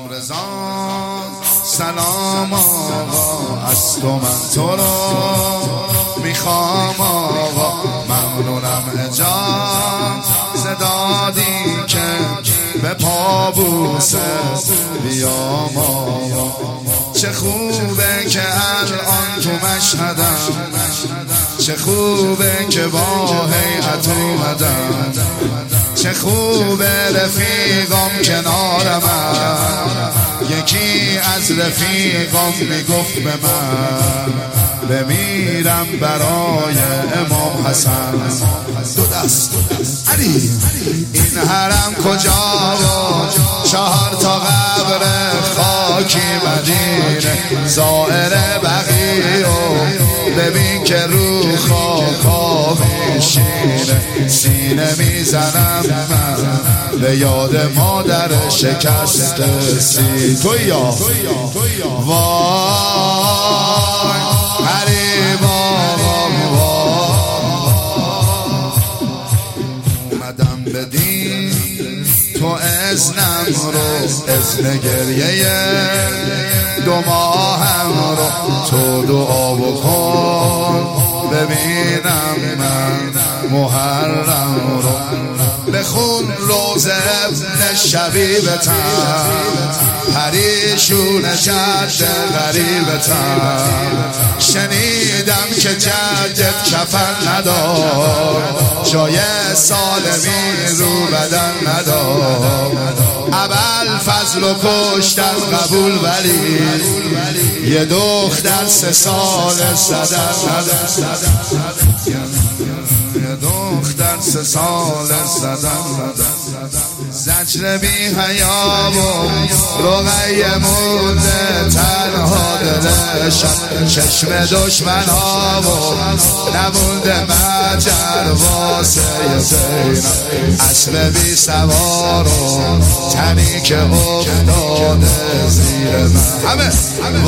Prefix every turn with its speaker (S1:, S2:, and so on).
S1: امام رضا سلام آقا، از تو من تو رو میخوام آقا، ممنونم اجازه که به پابوسه بیام آقا. چه خوبه که الان تو مشهدم، چه خوبه که با هیئت اومدم، چه خوبه رفیقام کنارم، یکی از رفیقام میگفت به من بمیرم برای امام حسن. دو دست علی این حرم کجا و 4 تا قبر خاکی مدینه، زائر بقیه و ببین که رو خاکا میشینه، سینه میزنم من به یاد مادر شکست تو یا وای غریب آقا، اومدم بدین تو اذنم رو، اذن گریه 2 ماهم رو، تو دعا بکن ببینم من محرم رو، بخون روز ابن شبیبتم، پریشون جد غریبتم، شنیدم که جدت کفن ندار، جای سالمی رو بدن ندار، اول فضل و کشتن قبول ولی یه دختر 3 سال زدن، یه دختر 3 سال زدن، زجر بی حیا و رقیه مونده تنها دلشم، چشم دشمن ها و نمونده مجر واسه زینب، اسب بی سوار و تنی که افتاده زیر من، همه